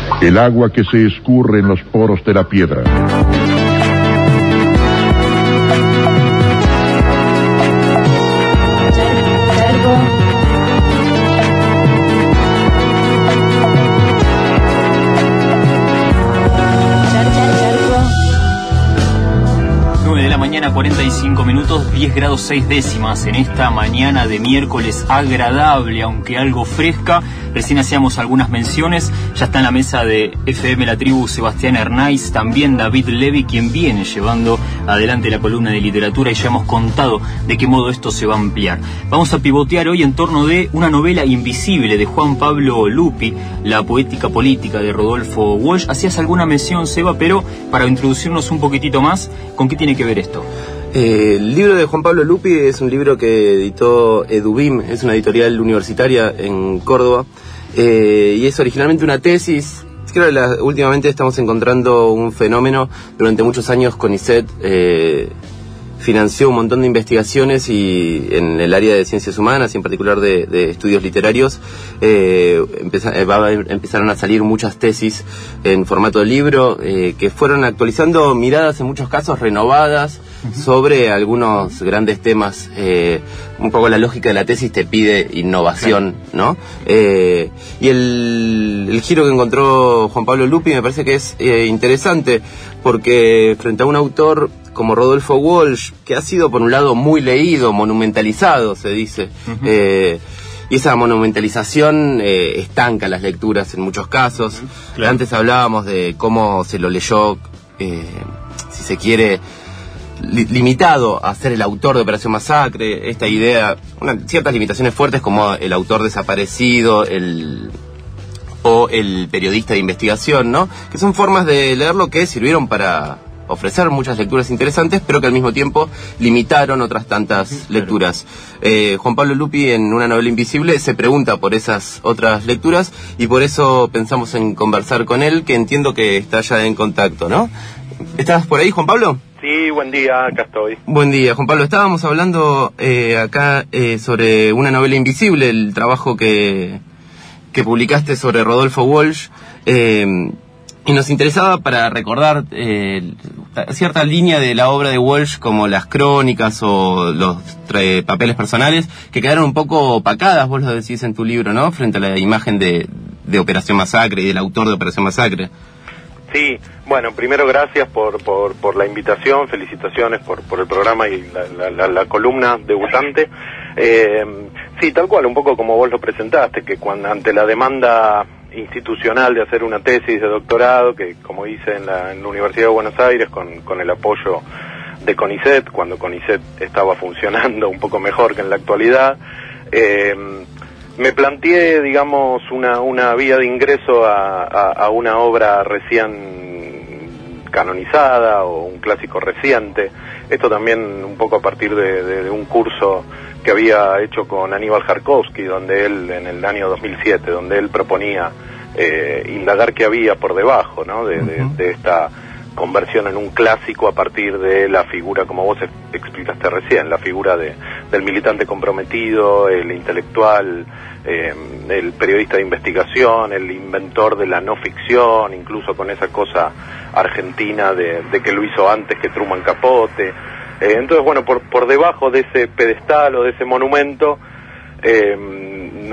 el agua que se escurre en los poros de la piedra. 45 minutos, 10 grados 6 décimas en esta mañana de miércoles agradable, aunque algo fresca. Recién hacíamos algunas menciones. Ya está en la mesa de FM La Tribu Sebastián Hernáiz, también David Levy, quien viene llevando adelante la columna de literatura, y ya hemos contado de qué modo esto se va a ampliar. Vamos a pivotear hoy en torno de una novela invisible de Juan Pablo Lupi, La poética política de Rodolfo Walsh. Hacías alguna mención, Seba, pero para introducirnos un poquitito más, ¿con qué tiene que ver esto? El libro de Juan Pablo Lupi es un libro que editó Edubim, es una editorial universitaria en Córdoba, y es originalmente una tesis. Creo que últimamente estamos encontrando un fenómeno. Durante muchos años CONICET financió un montón de investigaciones y en el área de ciencias humanas y en particular de estudios literarios empezaron a salir muchas tesis en formato de libro que fueron actualizando miradas en muchos casos renovadas sobre algunos grandes temas. Un poco la lógica de la tesis te pide innovación, ¿no? Y el giro que encontró Juan Pablo Lupi me parece que es interesante, porque frente a un autor como Rodolfo Walsh, que ha sido por un lado muy leído, monumentalizado, se dice, y esa monumentalización estanca las lecturas en muchos casos. Claro. Antes hablábamos de cómo se lo leyó, si se quiere, limitado a ser el autor de Operación Masacre, esta idea, ciertas limitaciones fuertes como el autor desaparecido, o el periodista de investigación, ¿no? Que son formas de leerlo que sirvieron para ofrecer muchas lecturas interesantes, pero que al mismo tiempo limitaron otras tantas lecturas. Juan Pablo Lupi, en una novela invisible, se pregunta por esas otras lecturas, y por eso pensamos en conversar con él, que entiendo que está ya en contacto, ¿no? ¿Estás por ahí, Juan Pablo? Sí, buen día, acá estoy. Buen día, Juan Pablo. Estábamos hablando acá sobre una novela invisible, el trabajo que publicaste sobre Rodolfo Walsh, y nos interesaba para recordar cierta línea de la obra de Walsh, como las crónicas o los papeles personales, que quedaron un poco opacadas, vos lo decís en tu libro, ¿no? Frente a la imagen de Operación Masacre y del autor de Operación Masacre. Sí, bueno, primero gracias por la invitación, felicitaciones por el programa y la columna debutante. Sí, tal cual, un poco como vos lo presentaste, que cuando ante la demanda institucional de hacer una tesis de doctorado, que como hice en la Universidad de Buenos Aires con el apoyo de CONICET, cuando CONICET estaba funcionando un poco mejor que en la actualidad, me planteé, digamos, una vía de ingreso a una obra recién canonizada o un clásico reciente. Esto también un poco a partir de un curso que había hecho con Aníbal Jarkovsky, donde él, en el año 2007, donde él proponía indagar qué había por debajo, ¿no? de esta conversión en un clásico a partir de la figura, como vos explicaste recién, la figura del militante comprometido, el intelectual, el periodista de investigación, el inventor de la no ficción, incluso con esa cosa argentina de que lo hizo antes que Truman Capote. Entonces, bueno, por debajo de ese pedestal o de ese monumento, en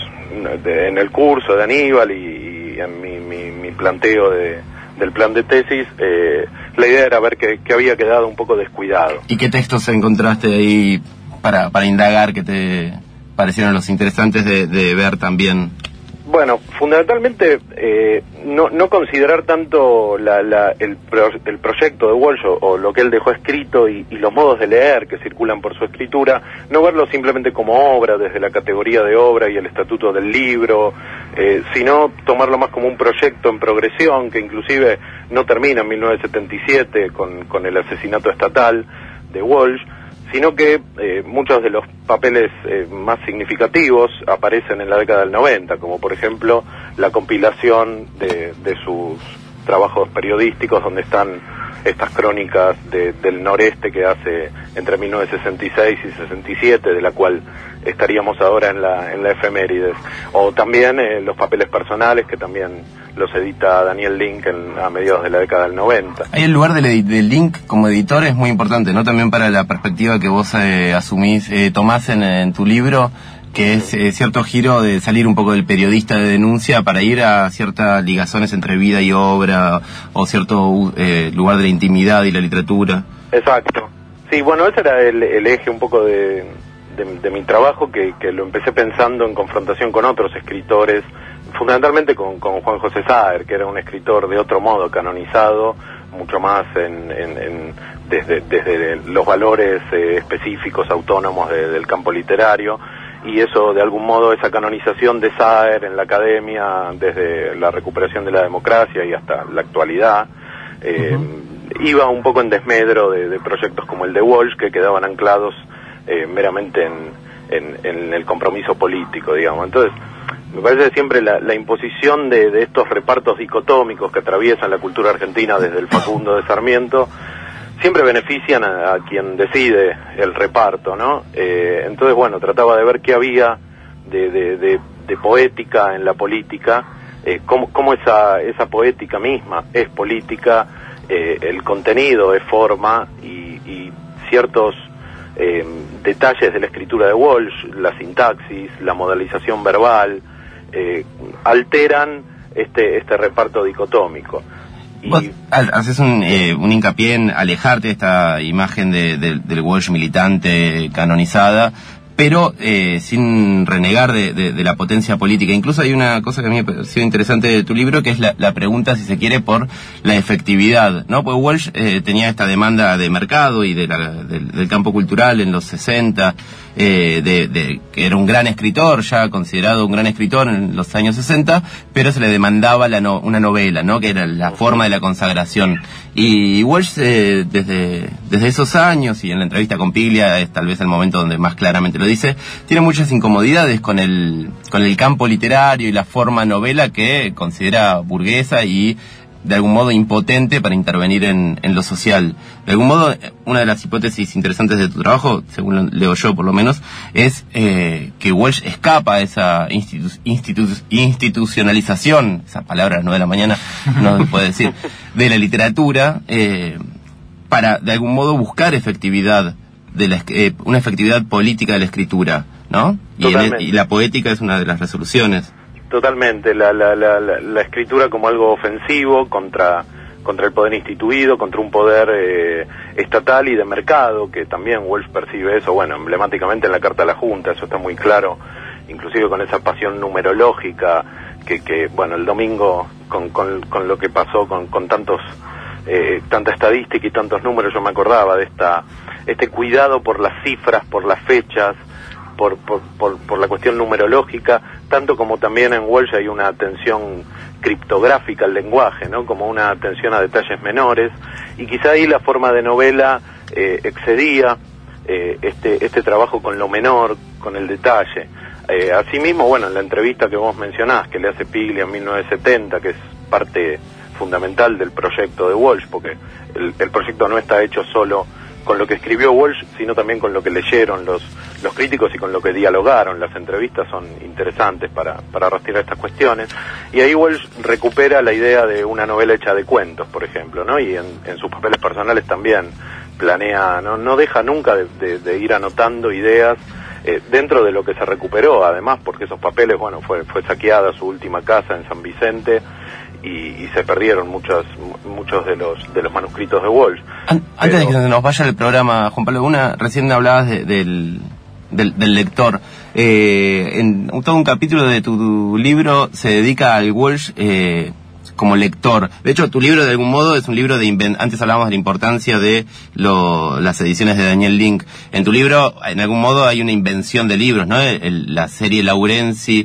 el curso de Aníbal y en mi planteo del plan de tesis, la idea era ver que había quedado un poco descuidado. ¿Y qué textos encontraste ahí para indagar que te parecieron los interesantes de ver también? Bueno, fundamentalmente no considerar tanto el proyecto de Walsh o lo que él dejó escrito y los modos de leer que circulan por su escritura, no verlo simplemente como obra desde la categoría de obra y el estatuto del libro, sino tomarlo más como un proyecto en progresión que inclusive no termina en 1977 con el asesinato estatal de Walsh, sino que muchos de los papeles más significativos aparecen en la década del 90, como por ejemplo la compilación de sus trabajos periodísticos, donde están estas crónicas del noreste que hace entre 1966 y 67, de la cual estaríamos ahora en la efemérides, o también los papeles personales, que también los edita Daniel Link a mediados de la década del 90. Ahí el lugar del Link como editor es muy importante, ¿no? También para la perspectiva que vos tomás en tu libro, que es cierto giro de salir un poco del periodista de denuncia para ir a ciertas ligazones entre vida y obra, o cierto lugar de la intimidad y la literatura. Exacto. Sí, bueno, ese era el eje un poco de mi trabajo, que lo empecé pensando en confrontación con otros escritores, fundamentalmente con Juan José Saer, que era un escritor de otro modo, canonizado, mucho más desde los valores específicos, autónomos del campo literario, y eso, de algún modo, esa canonización de Saer en la academia, desde la recuperación de la democracia y hasta la actualidad, iba un poco en desmedro de proyectos como el de Walsh, que quedaban anclados meramente en el compromiso político, digamos. Entonces, me parece que siempre la imposición de estos repartos dicotómicos que atraviesan la cultura argentina desde el Facundo de Sarmiento siempre benefician a quien decide el reparto, ¿no? Entonces, bueno, trataba de ver qué había de poética en la política, cómo esa poética misma es política, el contenido es forma, y ciertos detalles de la escritura de Walsh, la sintaxis, la modalización verbal, alteran este reparto dicotómico. Vos haces un hincapié en alejarte de esta imagen del Walsh militante canonizada, pero sin renegar de la potencia política. Incluso hay una cosa que a mí me pareció interesante de tu libro, que es la pregunta, si se quiere, por la efectividad, ¿no? Pues Walsh tenía esta demanda de mercado y del campo cultural en los 60, que era un gran escritor, ya considerado un gran escritor en los años 60, pero se le demandaba una novela, ¿no? Que era la forma de la consagración. Y Walsh, desde esos años, y en la entrevista con Piglia es tal vez el momento donde más claramente lo dice, tiene muchas incomodidades con el campo literario y la forma novela que considera burguesa y de algún modo impotente para intervenir en lo social. De algún modo, una de las hipótesis interesantes de tu trabajo, según lo leo yo por lo menos, es que Walsh escapa a esa institucionalización, esa palabra a las 9 de la mañana no se puede decir, de la literatura, para de algún modo buscar efectividad, una efectividad política de la escritura, ¿no? Y la poética es una de las resoluciones. Totalmente, la escritura como algo ofensivo contra el poder instituido, contra un poder estatal y de mercado, que también Walsh percibe eso, bueno, emblemáticamente en la Carta a la Junta, eso está muy claro, inclusive con esa pasión numerológica, que bueno, el domingo, con lo que pasó, con tanta estadística y tantos números, yo me acordaba de este cuidado por las cifras, por las fechas, por la cuestión numerológica, tanto como también en Walsh hay una atención criptográfica al lenguaje, ¿no? Como una atención a detalles menores, y quizá ahí la forma de novela excedía este trabajo con lo menor, con el detalle. Asimismo, bueno, en la entrevista que vos mencionás, que le hace Piglia en 1970, que es parte fundamental del proyecto de Walsh, porque el proyecto no está hecho solo con lo que escribió Walsh, sino también con lo que leyeron los críticos y con lo que dialogaron. Las entrevistas son interesantes para rastrear estas cuestiones, y ahí Walsh recupera la idea de una novela hecha de cuentos, por ejemplo, ¿no? Y en sus papeles personales también planea, no deja nunca de ir anotando ideas dentro de lo que se recuperó, además, porque esos papeles, bueno, fue saqueada su última casa en San Vicente, y se perdieron muchos de los manuscritos de Walsh. Antes de que se nos vaya el programa, Juan Pablo, recién hablabas del lector. En todo un capítulo de tu libro se dedica al Walsh como lector. De hecho, tu libro de algún modo es un libro antes hablábamos de la importancia de las ediciones de Daniel Link. En tu libro, en algún modo, hay una invención de libros, ¿no? La serie Laurenzi,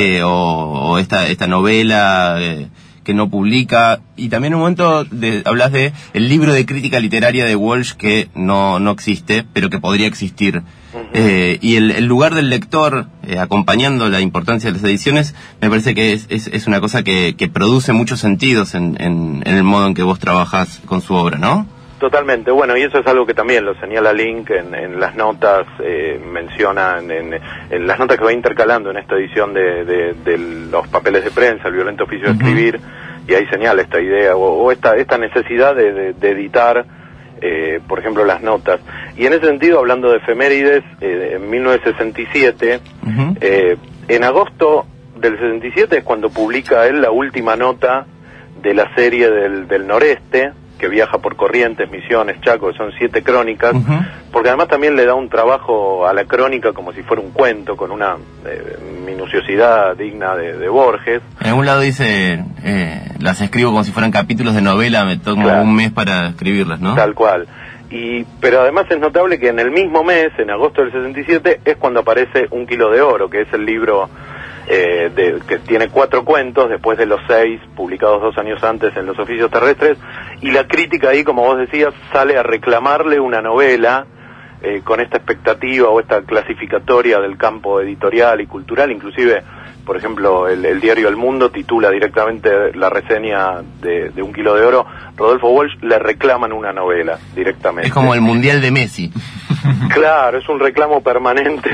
o esta novela que no publica, y también en un momento hablas de el libro de crítica literaria de Walsh que no existe, pero que podría existir. Y el lugar del lector, acompañando la importancia de las ediciones, me parece que es una cosa que produce muchos sentidos en el modo en que vos trabajás con su obra, ¿no? Totalmente, bueno, y eso es algo que también lo señala Link en las notas, menciona en las notas que va intercalando en esta edición de los papeles de prensa, el violento oficio de escribir, y ahí señala esta idea, o esta necesidad de editar, por ejemplo, las notas. Y en ese sentido, hablando de efemérides, en 1967, en agosto del 67 es cuando publica él la última nota de la serie del Noreste, que viaja por Corrientes, Misiones, Chaco, que son 7 crónicas, porque además también le da un trabajo a la crónica como si fuera un cuento, con una minuciosidad digna de Borges. En algún lado dice, las escribo como si fueran capítulos de novela, me tomo un mes para escribirlas, ¿no? Tal cual. Pero además es notable que en el mismo mes, en agosto del 67, es cuando aparece Un kilo de oro, que es el libro que tiene 4 cuentos, después de los 6 publicados 2 años antes en Los oficios terrestres, y la crítica ahí, como vos decías, sale a reclamarle una novela con esta expectativa o esta clasificatoria del campo editorial y cultural. Inclusive, por ejemplo, el diario El Mundo titula directamente la reseña de Un kilo de oro, Rodolfo Walsh le reclaman una novela directamente. Es como el Mundial de Messi. Claro, es un reclamo permanente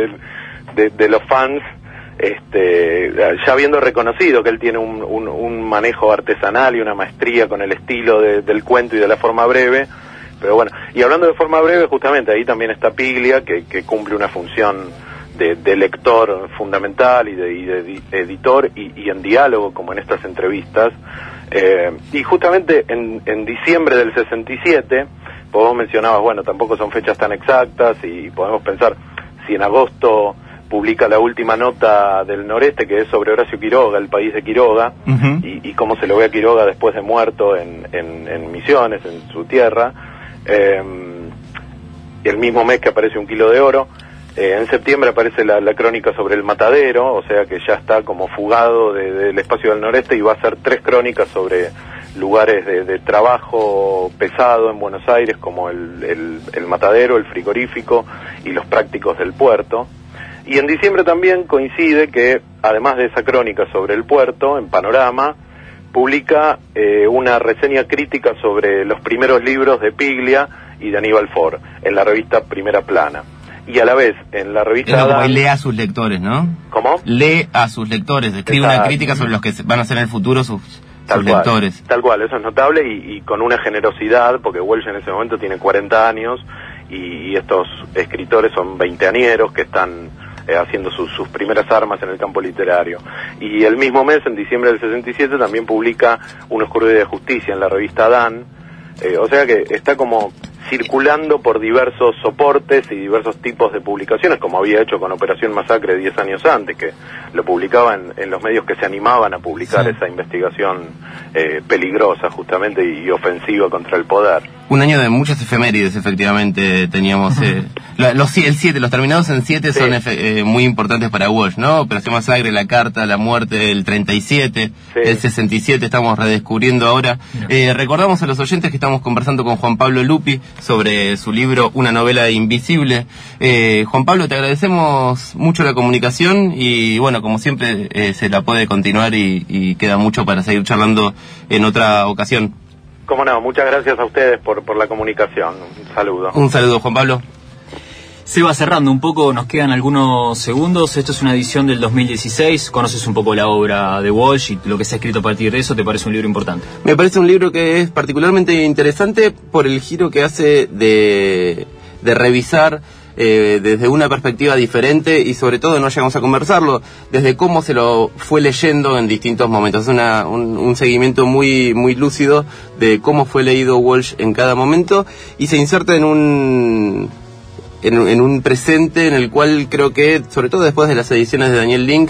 de los fans, ya habiendo reconocido que él tiene un manejo artesanal y una maestría con el estilo del cuento y de la forma breve. Pero bueno, y hablando de forma breve, justamente ahí también está Piglia, que cumple una función de lector fundamental y de editor y en diálogo, como en estas entrevistas. Y justamente en diciembre del 67, vos mencionabas, bueno, tampoco son fechas tan exactas, y podemos pensar si en agosto publica la última nota del Noreste, que es sobre Horacio Quiroga, el país de Quiroga, y cómo se lo ve a Quiroga después de muerto en Misiones, en su tierra. El mismo mes que aparece Un kilo de oro, en septiembre aparece la crónica sobre el Matadero, o sea que ya está como fugado del espacio del Noreste, y va a hacer 3 crónicas sobre lugares de trabajo pesado en Buenos Aires, como el Matadero, el frigorífico y los prácticos del puerto. Y en diciembre también coincide que, además de esa crónica sobre el puerto, en Panorama, publica una reseña crítica sobre los primeros libros de Piglia y de Aníbal Ford, en la revista Primera Plana. Y a la vez, en la revista... Como él lee a sus lectores, ¿no? ¿Cómo? Lee a sus lectores, escribe una crítica sobre los que van a ser en el futuro sus lectores. Tal cual, eso es notable, y con una generosidad, porque Walsh en ese momento tiene 40 años, y estos escritores son veinteañeros que están haciendo sus primeras armas en el campo literario. Y el mismo mes, en diciembre del 67, también publica Un oscuro día de justicia en la revista Dan, o sea que está como circulando por diversos soportes y diversos tipos de publicaciones, como había hecho con Operación Masacre 10 años antes, que lo publicaba en los medios que se animaban a publicar esa investigación peligrosa justamente y ofensiva contra el poder. Un año de muchas efemérides, efectivamente, teníamos... los terminados en 7 son muy importantes para Walsh, ¿no? Operación Masacre, La Carta, La Muerte, el 37, el 67, estamos redescubriendo ahora. Recordamos a los oyentes que estamos conversando con Juan Pablo Lupi sobre su libro Una novela invisible. Juan Pablo, te agradecemos mucho la comunicación y, bueno, como siempre, se la puede continuar y queda mucho para seguir charlando en otra ocasión. Cómo no, muchas gracias a ustedes por la comunicación. Un saludo. Un saludo, Juan Pablo. Se va cerrando un poco, nos quedan algunos segundos. Esto es una edición del 2016. Conoces un poco la obra de Walsh y lo que se ha escrito a partir de eso. ¿Te parece un libro importante? Me parece un libro que es particularmente interesante por el giro que hace de revisar desde una perspectiva diferente, y sobre todo, no llegamos a conversarlo, desde cómo se lo fue leyendo en distintos momentos. Es un seguimiento muy, muy lúcido de cómo fue leído Walsh en cada momento, y se inserta en un presente en el cual creo que, sobre todo después de las ediciones de Daniel Link,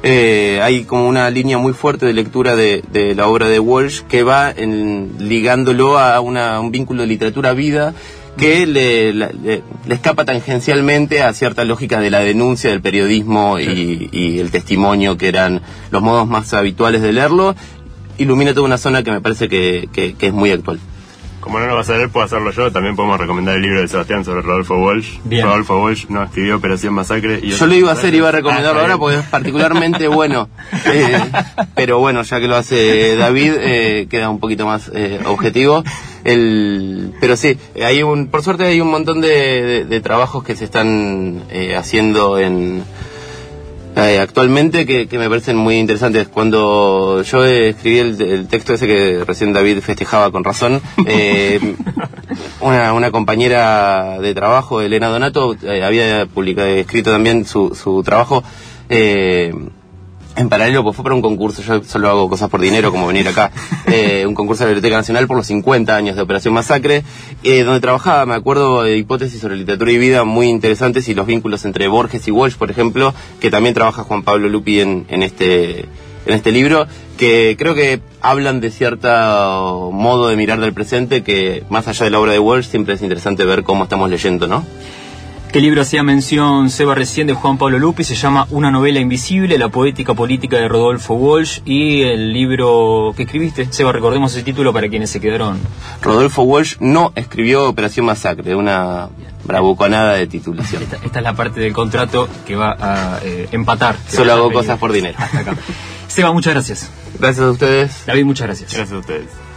hay como una línea muy fuerte de lectura de la obra de Walsh que va ligándolo a un vínculo de literatura-vida que le escapa tangencialmente a cierta lógica de la denuncia, del periodismo y el testimonio, que eran los modos más habituales de leerlo. Ilumina toda una zona que me parece que es muy actual. como no lo vas a leer, puedo hacerlo yo. También podemos recomendar el libro de Sebastián sobre Rodolfo Walsh. Bien. Rodolfo Walsh no escribió Operación Masacre. Y yo lo iba a hacer, iba a recomendarlo ahora porque es particularmente bueno. Pero bueno, ya que lo hace David, queda un poquito más objetivo. Pero sí, por suerte hay un montón de trabajos que se están haciendo actualmente que me parecen muy interesantes. Cuando yo escribí el texto ese que recién David festejaba con razón, una compañera de trabajo, Elena Donato, había escrito también su trabajo en paralelo, pues fue para un concurso. Yo solo hago cosas por dinero, como venir acá, un concurso de la Biblioteca Nacional por los 50 años de Operación Masacre, donde trabajaba, me acuerdo, de hipótesis sobre literatura y vida muy interesantes, y los vínculos entre Borges y Walsh, por ejemplo, que también trabaja Juan Pablo Lupi en este libro, que creo que hablan de cierto modo de mirar del presente, que más allá de la obra de Walsh siempre es interesante ver cómo estamos leyendo, ¿no? ¿Qué libro hacía mención Seba recién de Juan Pablo Lupi? Se llama Una novela invisible, la poética política de Rodolfo Walsh. Y el libro que escribiste, Seba, recordemos ese título para quienes se quedaron. Rodolfo Walsh no escribió Operación Masacre, una bravuconada de titulación. Esta es la parte del contrato que va a empatar. Solo hago cosas por dinero. Hasta acá. Seba, muchas gracias. Gracias a ustedes. David, muchas gracias. Gracias a ustedes.